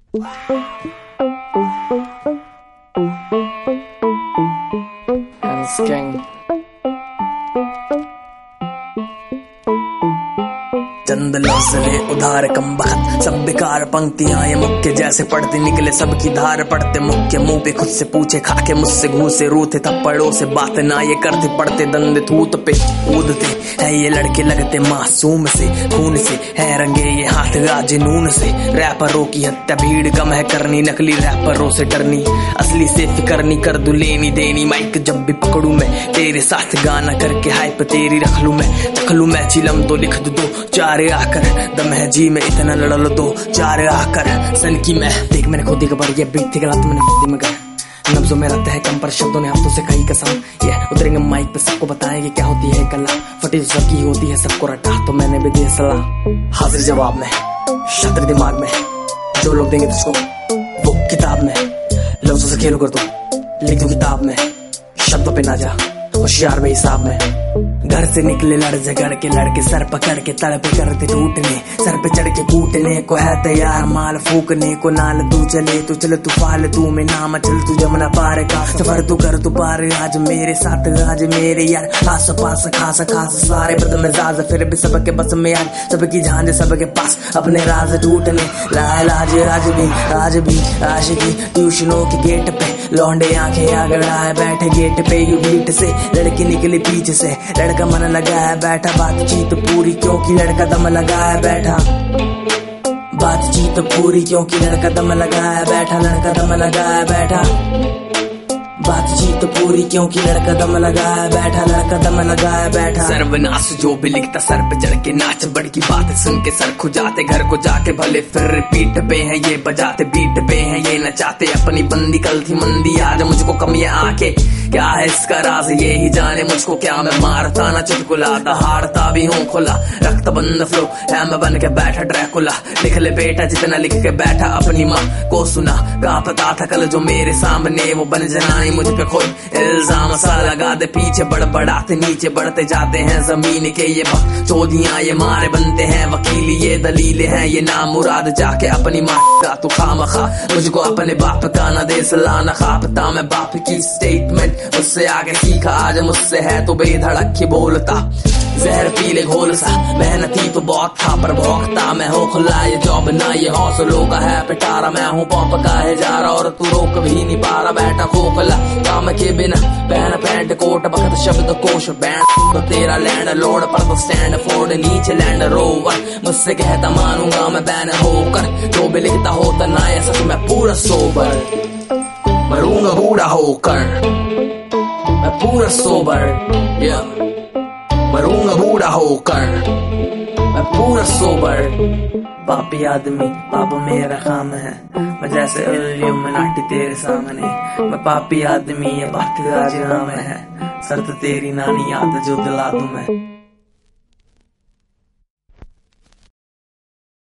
Gang. चंद लफ्ज़ उधार कम बात, सब बेकार पंक्तियां ये मुक्के जैसे पढ़ते निकले सबकी धार। पढ़ते मुक्के मुंह पे खुद से पूछे, खाके मुझसे घूसे रूथे थप्पड़ों से बात ना ये करते। पढ़ते दंद थूत पे कूदते है ये लड़के लगते मासूम से, खून से है रंगे ये हाथ आज नून से। रैपरों की हत्या भीड़ कम है करनी, नकली रैपरों से डरनी, असली से फिकर नहीं कर दूं लेनी देनी। माइक जब भी पकड़ू मैं तेरे साथ गाना करके हाइप तेरी रख लूं मैं, रख लूं मैं चिलम तो लिख दो चार आकर। दम है जी में इतना लड़ लो दो चार आकर। सन की मैं देख मैंने खुद ही खबर ये बीट थी गलत मैंने खुद ही में गया। नब्जों में रहता है कम पर शब्दों ने हाथों से कही कसम। ये उतरेंगे माइक पे सबको बताएंगे क्या होती है कला। फटी सबकी होती है सबको रटा तो मैंने भी दी सलाह। हाजिर जवाब में शत्र दिमाग में जो लोग देंगे तुझको वो किताब में। लफ्जों से खेलो कर दो लिख दो किताब में, शब्दों पे ना जा होशियार में हिसाब में। घर से निकले लड़ झगड़ के लड़के सर पकड़ के तड़पे करते टूटने, सर पे चढ़ के कूटने को है तैयार माल फूकने को। नाल तू चले तू फाल तू में नाम चल तू जमुना पार का सफर तू कर तू पार। आज मेरे साथ आज मेरे यार आस पास खास खास सारे बद मिजाज फिर भी सबके बस में आज सबकी झांझ सबके पास अपने राज टूटने। लाज आज भी आशिकी ट्यूशनों के गेट पे लौंडे आंखें आगड़ाए बैठे गेट पे यू बीट से। लड़की निकली पीछे से लड़का मन लगाया बैठा, बातचीत पूरी क्योंकि लड़का दम लगाया बैठा। बातचीत पूरी क्योंकि लड़का दम लगाया बैठा, लड़का दम लगाया बैठा। बातचीत पूरी क्योंकि लड़का दम लगाया बैठा, लड़का दम लगाया बैठा। सर्वनाश जो भी लिखता सर पे चढ़ के नाच, बड़की बात सुन के सर खुजाते घर को जाके भले फिर रिपीट पे है ये बजाते बीट पे है ये नचाते। अपनी बंदी कल थी मंदी आज मुझको कम ये आके क्या है इसका राज ये ही जाने मुझको। क्या मैं मारता ना चुटकुला दहाड़ता भी हूँ खुला, रक्त बंद फ्लो है मैं बन के बैठा ड्रैकुला। लिख ले बेटा जितना लिख के बैठा अपनी माँ को सुना, कहा पता था कल जो मेरे सामने वो बन जाए मुझ पे कोई इल्जाम सा लगा दे। पीछे बड़बड़ाते नीचे बढ़ते जाते हैं जमीन के ये चौधियां ये मारे बनते हैं वकील ये दलीलें हैं ये नाम मुराद। जाके अपनी माँ का तू खामखा मुझको अपने बाप का ना दे सलाह ना खापता। मैं बाप की स्टेटमेंट मुझसे आगे सीखा आज मुझसे है तो बेधड़क ही बोलता। जहर पीले घोल सा मेहनती तो बहुत था पर भौंकता मैं हो खुला ये जॉब ना ये हौसलों का है पिटारा। मैं हूँ पंप का है जा रहा और तू रोक भी नहीं पा रहा बैठा खोखला काम के बिना पहन पैंट कोट बखत शब्द कोश बैंड तो तेरा लैंड लोड पर तो स्टैंड फोर्ड नीचे लैंड रोवर। मुझसे कहता मानूंगा मैं बैन होकर जो भी लिखता होता ना ऐसा तो मैं पूरा सोबर मरूंगा बूढ़ा होकर। मैं पूरा सोबर मरूंगा बूढ़ा होकर, मैं पूरा सोबर। पापी आदमी पाप मेरा काम है मैं जैसे इल्यूमिनाटी तेरे सामने। मैं पापी आदमी ये बात का नाम है शर्त तेरी नानी याद जो दिला दूं मैं।